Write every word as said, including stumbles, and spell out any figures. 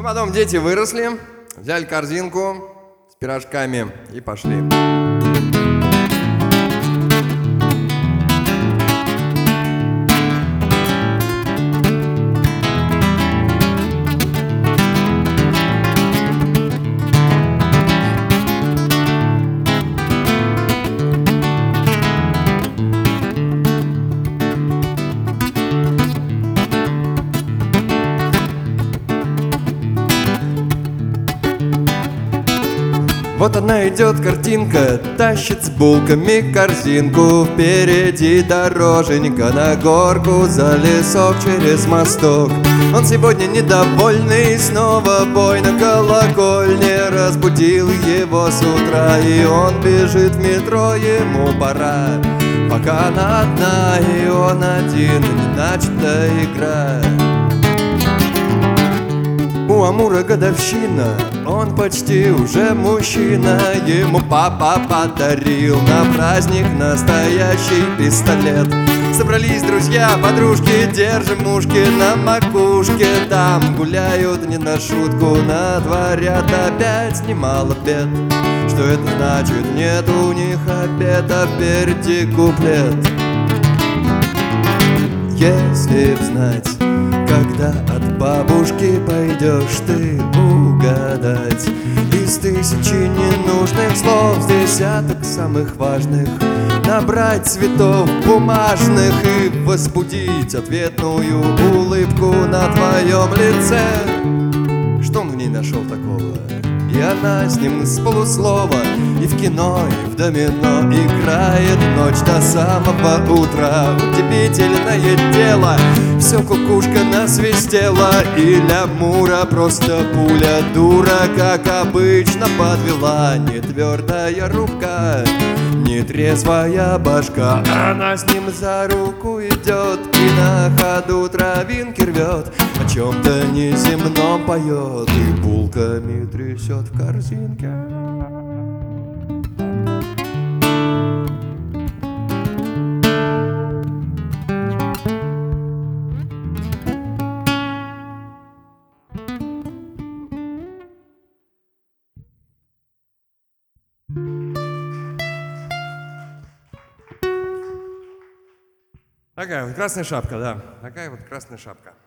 потом дети выросли, взяли корзинку с пирожками и пошли. Вот она идет, картинка, тащит с булками корзинку. Впереди дороженька на горку, за лесок через мосток. Он сегодня недовольный, снова бой на колокольне. Разбудил его с утра, и он бежит в метро, ему пора. Пока она одна, и он один, не начата игра. У Амура годовщина, он почти уже мужчина. Ему папа подарил на праздник настоящий пистолет. Собрались друзья, подружки, держим ушки на макушке. Там гуляют не на шутку, натворят опять немало бед. Что это значит? Нет у них обеда, впереди куплет. Если б знать, когда от бабушки пойдешь ты угадать из тысячи ненужных слов с десяток самых важных, набрать цветов бумажных и возбудить ответную улыбку на твоем лице. Что он в ней нашел такого? И она с ним с полуслова и в кино, и в домино играет ночь до самого утра. Удивительное дело, все кукушка насвистела, и Амура просто пуля дура, как обычно подвела. Не твердая рука, не трезвая башка, она с ним за руку идет и на ходу травинки рвет, о чем-то неземном поет и булками трясет в корзинке. Такая вот красная шапка, да. Такая вот красная шапка.